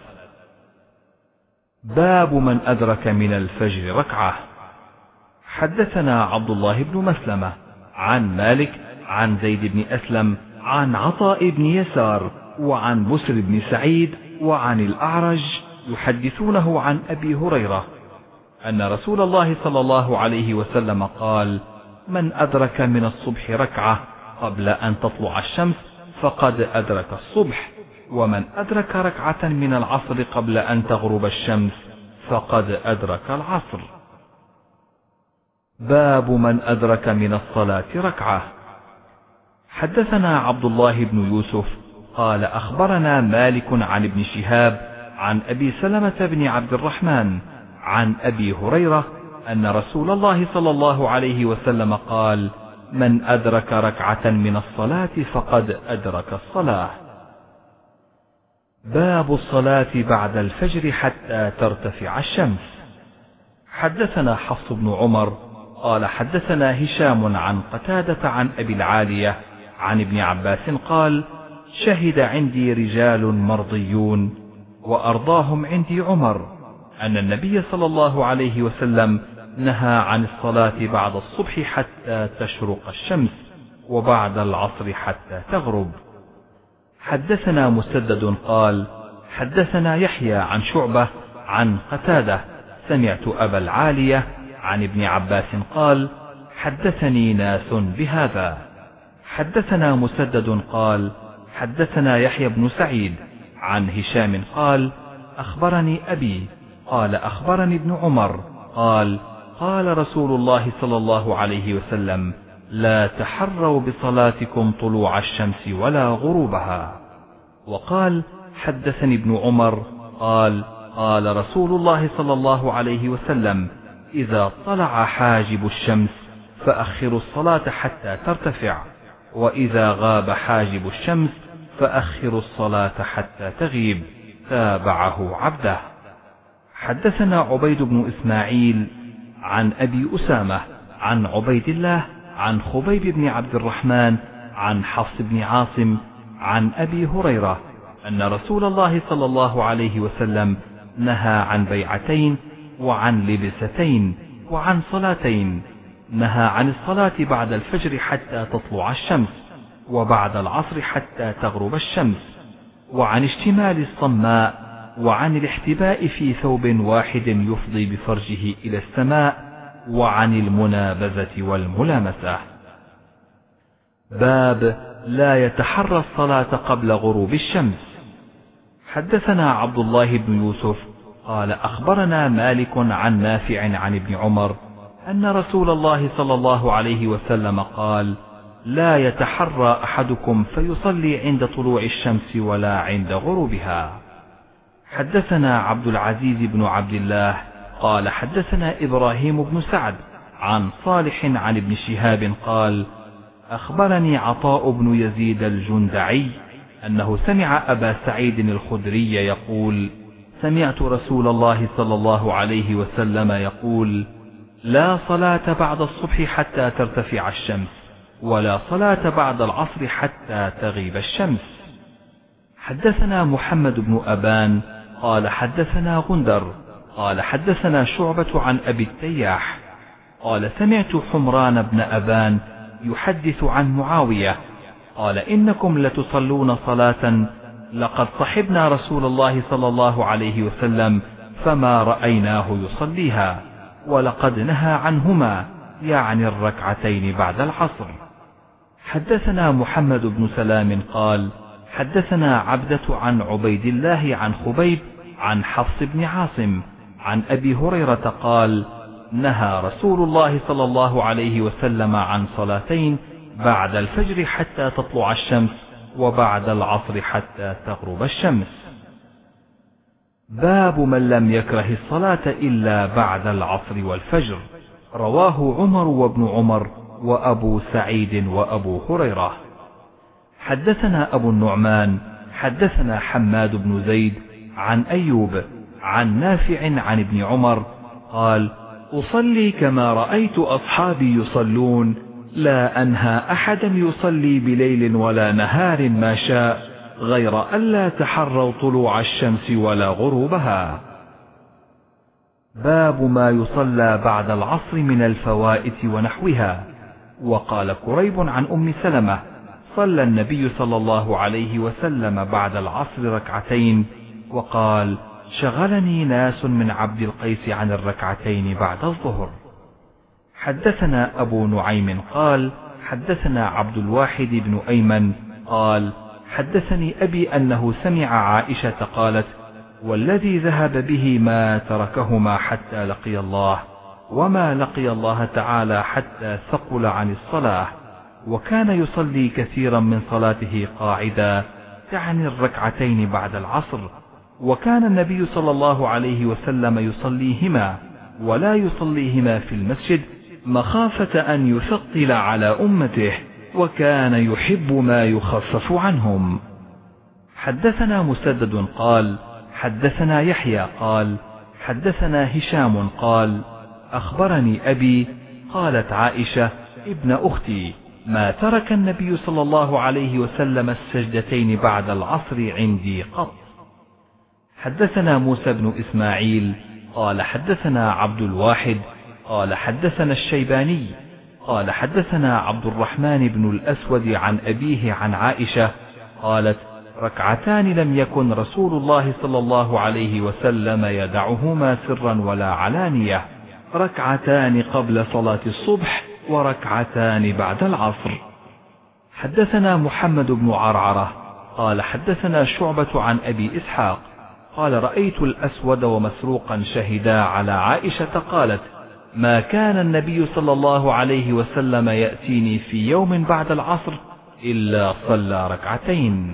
باب من أدرك من الفجر ركعة. حدثنا عبد الله بن مسلمة عن مالك عن زيد بن أسلم عن عطاء بن يسار وعن بسر بن سعيد وعن الأعرج يحدثونه عن أبي هريرة أن رسول الله صلى الله عليه وسلم قال: من أدرك من الصبح ركعة قبل أن تطلع الشمس فقد أدرك الصبح، ومن أدرك ركعة من العصر قبل أن تغرب الشمس فقد أدرك العصر. باب من أدرك من الصلاة ركعة. حدثنا عبد الله بن يوسف قال: أخبرنا مالك عن ابن شهاب عن أبي سلمة بن عبد الرحمن عن أبي هريرة أن رسول الله صلى الله عليه وسلم قال: من أدرك ركعة من الصلاة فقد أدرك الصلاة. باب الصلاة بعد الفجر حتى ترتفع الشمس. حدثنا حفص بن عمر قال: حدثنا هشام عن قتادة عن أبي العالية عن ابن عباس قال: شهد عندي رجال مرضيون وأرضاهم عندي عمر أن النبي صلى الله عليه وسلم نهى عن الصلاة بعد الصبح حتى تشرق الشمس وبعد العصر حتى تغرب. حدثنا مسدد قال: حدثنا يحيى عن شعبة عن قتادة سمعت أبا العالية عن ابن عباس قال: حدثني ناس بهذا. حدثنا مسدد قال: حدثنا يحيى بن سعيد عن هشام قال: أخبرني أبي قال: أخبرني ابن عمر قال: قال رسول الله صلى الله عليه وسلم: لا تحروا بصلاتكم طلوع الشمس ولا غروبها. وقال: حدثني ابن عمر قال: قال رسول الله صلى الله عليه وسلم: إذا طلع حاجب الشمس فأخروا الصلاة حتى ترتفع، وإذا غاب حاجب الشمس فأخروا الصلاة حتى تغيب. تابعه عبده. حدثنا عبيد بن إسماعيل عن أبي أسامة عن عبيد الله عن خبيب بن عبد الرحمن عن حفص بن عاصم عن أبي هريرة أن رسول الله صلى الله عليه وسلم نهى عن بيعتين وعن لبستين وعن صلاتين. نهى عن الصلاة بعد الفجر حتى تطلع الشمس، وبعد العصر حتى تغرب الشمس، وعن اشتمال الصماء، وعن الاحتباء في ثوب واحد يفضي بفرجه إلى السماء، وعن المنابذة والملامسة. باب لا يتحرى الصلاة قبل غروب الشمس. حدثنا عبد الله بن يوسف قال: أخبرنا مالك عن نافع عن ابن عمر أن رسول الله صلى الله عليه وسلم قال: لا يتحرى أحدكم فيصلي عند طلوع الشمس ولا عند غروبها. حدثنا عبد العزيز بن عبد الله قال: حدثنا إبراهيم بن سعد عن صالح عن ابن شهاب قال: أخبرني عطاء بن يزيد الجندعي أنه سمع أبا سعيد الخدري يقول: سمعت رسول الله صلى الله عليه وسلم يقول: لا صلاة بعد الصبح حتى ترتفع الشمس، ولا صلاة بعد العصر حتى تغيب الشمس. حدثنا محمد بن أبان قال حدثنا غندر قال حدثنا شعبة عن أبي التياح قال سمعت حمران بن أبان يحدث عن معاوية قال إنكم لتصلون صلاة لقد صحبنا رسول الله صلى الله عليه وسلم فما رأيناه يصليها، ولقد نهى عنهما، يعني الركعتين بعد العصر. حدثنا محمد بن سلام قال حدثنا عبدة عن عبيد الله عن خبيب عن حفص بن عاصم عن أبي هريرة قال نهى رسول الله صلى الله عليه وسلم عن صلاتين بعد الفجر حتى تطلع الشمس وبعد العصر حتى تغرب الشمس. باب من لم يكره الصلاة إلا بعد العصر والفجر. رواه عمر وابن عمر وأبو سعيد وأبو هريرة. حدثنا أبو النعمان حدثنا حماد بن زيد عن أيوب عن نافع عن ابن عمر قال أصلي كما رأيت أصحابي يصلون، لا أنهى أحدا يصلي بليل ولا نهار ما شاء غير ألا تحروا طلوع الشمس ولا غروبها. باب ما يصلى بعد العصر من الفوائت ونحوها. وقال كريب عن أم سلمة صلى النبي صلى الله عليه وسلم بعد العصر ركعتين وقال شغلني ناس من عبد القيس عن الركعتين بعد الظهر. حدثنا أبو نعيم قال حدثنا عبد الواحد بن أيمن قال حدثني أبي أنه سمع عائشة قالت والذي ذهب به ما تركهما حتى لقي الله، وما لقي الله تعالى حتى ثقل عن الصلاة، وكان يصلي كثيرا من صلاته قاعدا، تعني الركعتين بعد العصر، وكان النبي صلى الله عليه وسلم يصليهما ولا يصليهما في المسجد مخافة أن يثقل على أمته، وكان يحب ما يخفف عنهم. حدثنا مسدد قال حدثنا يحيى قال حدثنا هشام قال أخبرني أبي قالت عائشة ابن أختي ما ترك النبي صلى الله عليه وسلم السجدتين بعد العصر عندي قط. حدثنا موسى بن إسماعيل قال حدثنا عبد الواحد قال حدثنا الشيباني قال حدثنا عبد الرحمن بن الأسود عن أبيه عن عائشة قالت ركعتان لم يكن رسول الله صلى الله عليه وسلم يدعهما سرا ولا علانية، ركعتان قبل صلاة الصبح وركعتان بعد العصر. حدثنا محمد بن عرعرة قال حدثنا شعبة عن أبي إسحاق قال رأيت الأسود ومسروقا شهدا على عائشة قالت ما كان النبي صلى الله عليه وسلم يأتيني في يوم بعد العصر إلا صلى ركعتين.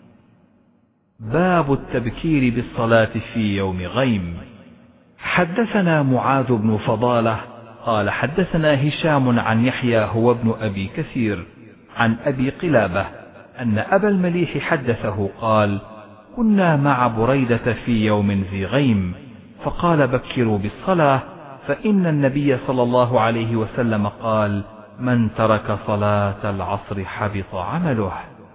باب التبكير بالصلاة في يوم غيم. حدثنا معاذ بن فضالة قال حدثنا هشام عن يحيى هو ابن أبي كثير عن أبي قلابة أن أبا المليح حدثه قال كنا مع بريدة في يوم ذي غيم فقال بكروا بالصلاة فإن النبي صلى الله عليه وسلم قال من ترك صلاة العصر حبط عمله.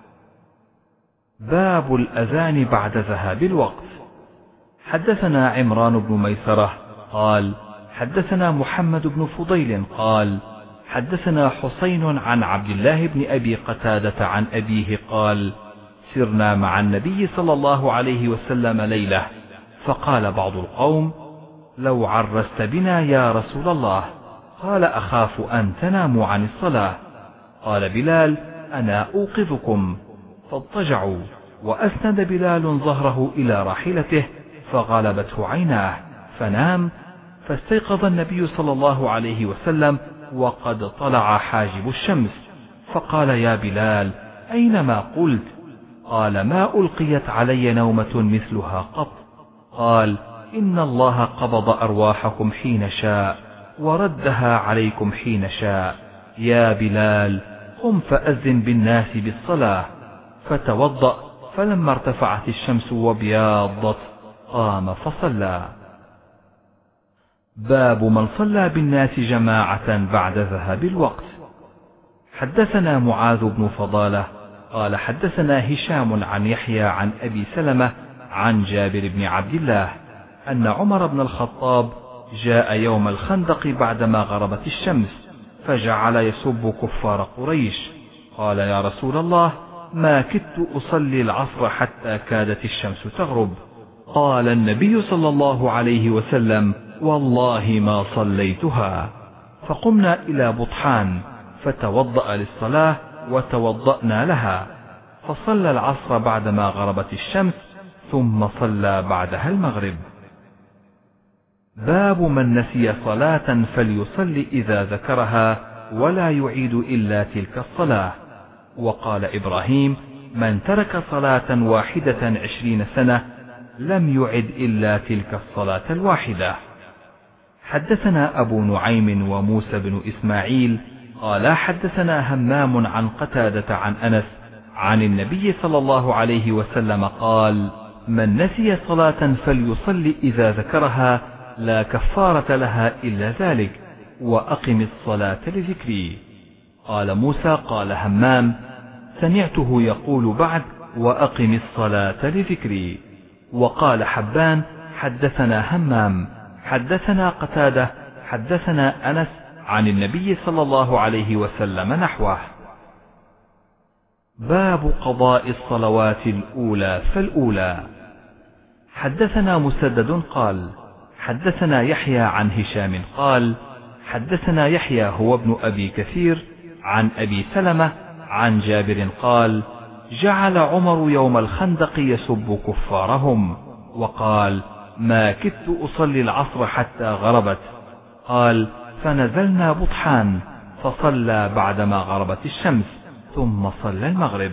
باب الأذان بعد ذهاب الوقت. حدثنا عمران بن ميسرة قال حدثنا محمد بن فضيل قال حدثنا حسين عن عبد الله بن أبي قتادة عن أبيه قال سرنا مع النبي صلى الله عليه وسلم ليلة فقال بعض القوم لو عرست بنا يا رسول الله، قال أخاف أن تناموا عن الصلاة، قال بلال أنا أوقظكم، فاضطجعوا وأسند بلال ظهره إلى راحلته فغلبته عيناه فنام، فاستيقظ النبي صلى الله عليه وسلم وقد طلع حاجب الشمس فقال يا بلال أينما قلت؟ قال ما ألقيت علي نومة مثلها قط، قال إن الله قبض أرواحكم حين شاء وردها عليكم حين شاء، يا بلال قم فأذن بالناس بالصلاة، فتوضأ فلما ارتفعت الشمس وبياضت قام فصلى. باب من صلى بالناس جماعة بعد ذهاب الوقت. حدثنا معاذ بن فضالة قال حدثنا هشام عن يحيى عن أبي سلمة عن جابر بن عبد الله أن عمر بن الخطاب جاء يوم الخندق بعدما غربت الشمس فجعل يسب كفار قريش. قال يا رسول الله ما كدت أصلي العصر حتى كادت الشمس تغرب. قال النبي صلى الله عليه وسلم والله ما صليتها. فقمنا إلى بطحان فتوضأ للصلاة وتوضأنا لها، فصلى العصر بعدما غربت الشمس ثم صلى بعدها المغرب. باب من نسي صلاة فليصلي إذا ذكرها ولا يعيد إلا تلك الصلاة. وقال إبراهيم من ترك صلاة واحدة 20 سنة لم يعد إلا تلك الصلاة الواحدة. حدثنا أبو نعيم وموسى بن إسماعيل قال حدثنا همام عن قتادة عن أنس عن النبي صلى الله عليه وسلم قال من نسي صلاة فليصلي إذا ذكرها لا كفارة لها إلا ذلك وأقم الصلاة لذكري. قال موسى قال همام سمعته يقول بعد وأقم الصلاة لذكري. وقال حبان حدثنا همام حدثنا قتادة حدثنا أنس عن النبي صلى الله عليه وسلم نحوه. باب قضاء الصلوات الأولى فالأولى. حدثنا مسدد قال حدثنا يحيى عن هشام قال حدثنا يحيى هو ابن أبي كثير عن أبي سلمة عن جابر قال جعل عمر يوم الخندق يسب كفارهم وقال ما كدت أصلي العصر حتى غربت. قال فنزلنا بطحان فصلى بعدما غربت الشمس ثم صلى المغرب.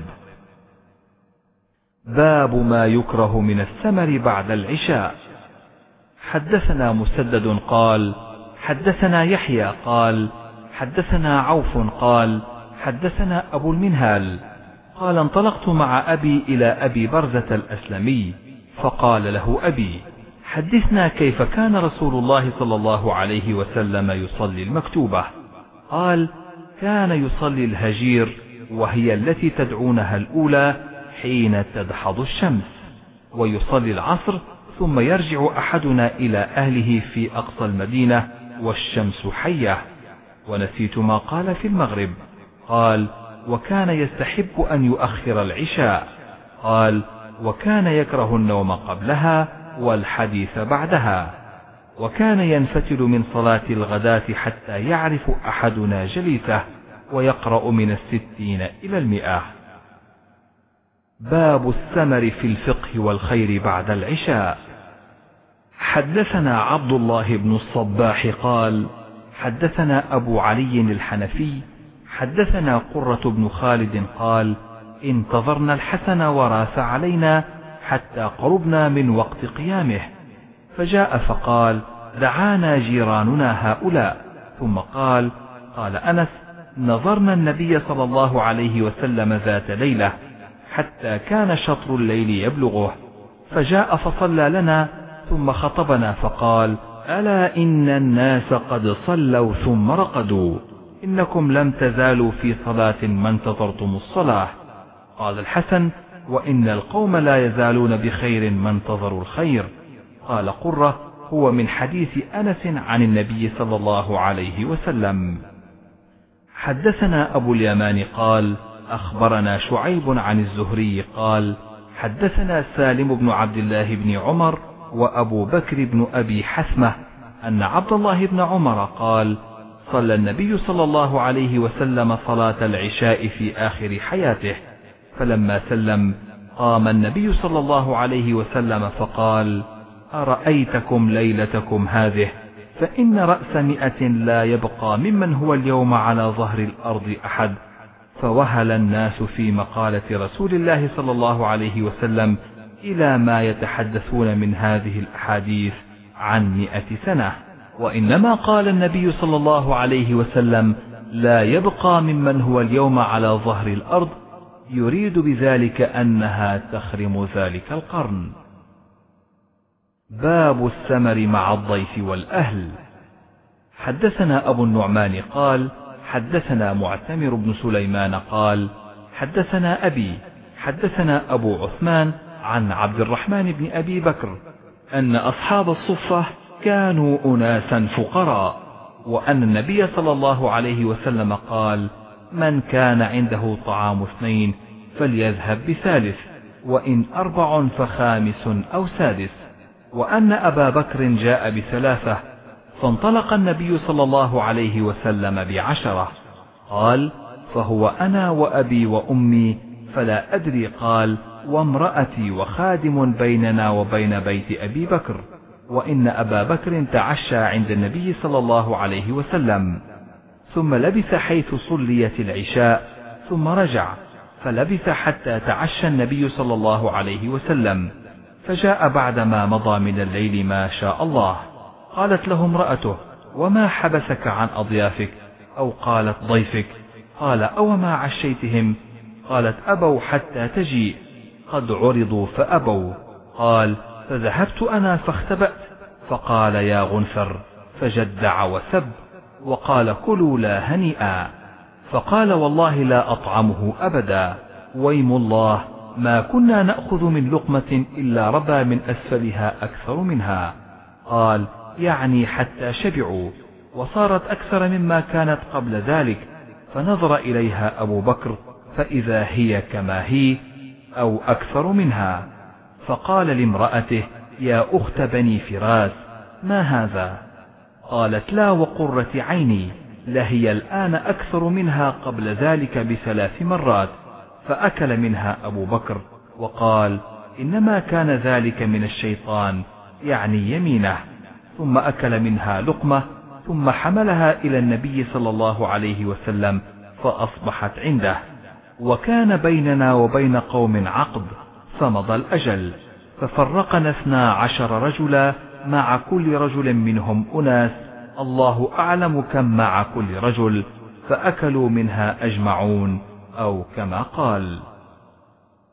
باب ما يكره من السمر بعد العشاء. حدثنا مسدد قال حدثنا يحيى قال حدثنا عوف قال حدثنا أبو المنهال قال انطلقت مع أبي إلى أبي برزة الأسلمي فقال له أبي حدثنا كيف كان رسول الله صلى الله عليه وسلم يصلي المكتوبة. قال كان يصلي الهجير وهي التي تدعونها الأولى حين تدحض الشمس، ويصلي العصر ثم يرجع أحدنا إلى أهله في أقصى المدينة والشمس حية. ونسيت ما قال في المغرب. قال وكان يستحب أن يؤخر العشاء. قال وكان يكره النوم قبلها والحديث بعدها. وكان ينفتل من صلاة الغداة حتى يعرف أحدنا جليسه ويقرأ من 60 إلى 100. باب السمر في الفقه والخير بعد العشاء. حدثنا عبد الله بن الصباح قال حدثنا أبو علي الحنفي حدثنا قرة بن خالد قال انتظرنا الحسن وراس علينا حتى قربنا من وقت قيامه، فجاء فقال دعانا جيراننا هؤلاء. ثم قال أنس نظرنا النبي صلى الله عليه وسلم ذات ليلة حتى كان شطر الليل يبلغه، فجاء فصلى لنا ثم خطبنا فقال ألا إن الناس قد صلوا ثم رقدوا، إنكم لم تزالوا في صلاة ما انتظرتم الصلاة. قال الحسن وإن القوم لا يزالون بخير ما انتظروا الخير. قال قرة هو من حديث أنس عن النبي صلى الله عليه وسلم. حدثنا أبو اليمان قال أخبرنا شعيب عن الزهري قال حدثنا سالم بن عبد الله بن عمر وأبو بكر بن أبي حثمة أن عبد الله بن عمر قال صلى النبي صلى الله عليه وسلم صلاة العشاء في آخر حياته، فلما سلم قام النبي صلى الله عليه وسلم فقال أرأيتكم ليلتكم هذه فإن رأس 100 لا يبقى ممن هو اليوم على ظهر الأرض أحد. فوهل الناس في مقالة رسول الله صلى الله عليه وسلم إلى ما يتحدثون من هذه الأحاديث عن 100 سنة، وإنما قال النبي صلى الله عليه وسلم لا يبقى ممن هو اليوم على ظهر الأرض، يريد بذلك أنها تخرم ذلك القرن. باب السمر مع الضيف والأهل. حدثنا أبو النعمان قال حدثنا معتمر بن سليمان قال حدثنا أبي حدثنا أبو عثمان عن عبد الرحمن بن أبي بكر أن أصحاب الصفة كانوا أناسا فقراء، وأن النبي صلى الله عليه وسلم قال من كان عنده طعام 2 فليذهب ب3، وإن 4 فخامس أو 6، وأن أبا بكر جاء ب3، فانطلق النبي صلى الله عليه وسلم ب10. قال فهو أنا وأبي وأمي، فلا أدري قال وامرأتي وخادم بيننا وبين بيت أبي بكر، وإن أبا بكر تعشى عند النبي صلى الله عليه وسلم، ثم لبث حيث صليت العشاء ثم رجع، فلبث حتى تعشى النبي صلى الله عليه وسلم، فجاء بعدما مضى من الليل ما شاء الله. قالت له امرأته وما حبسك عن أضيافك؟ أو قالت ضيفك؟ قال أوما عشيتهم؟ قالت أبوا حتى تجيء، قد عرضوا فأبوا. قال فذهبت أنا فاختبأت، فقال يا غنفر، فجدع وسب وقال كلوا لا هنيئا، فقال والله لا أطعمه أبدا، ويم الله ما كنا نأخذ من لقمة إلا ربى من أسفلها أكثر منها. قال يعني حتى شبعوا، وصارت أكثر مما كانت قبل ذلك، فنظر إليها أبو بكر فإذا هي كما هي أو أكثر منها، فقال لامرأته يا أخت بني فراس ما هذا؟ قالت لا وقرة عيني، لهي الآن أكثر منها قبل ذلك ب3 مرات. فأكل منها أبو بكر وقال إنما كان ذلك من الشيطان، يعني يمينه، ثم أكل منها لقمة، ثم حملها إلى النبي صلى الله عليه وسلم فأصبحت عنده، وكان بيننا وبين قوم عقد، فمضى الأجل، ففرقنا 12 رجلا، مع كل رجل منهم أناس، الله أعلم كم مع كل رجل، فأكلوا منها أجمعون، أو كما قال.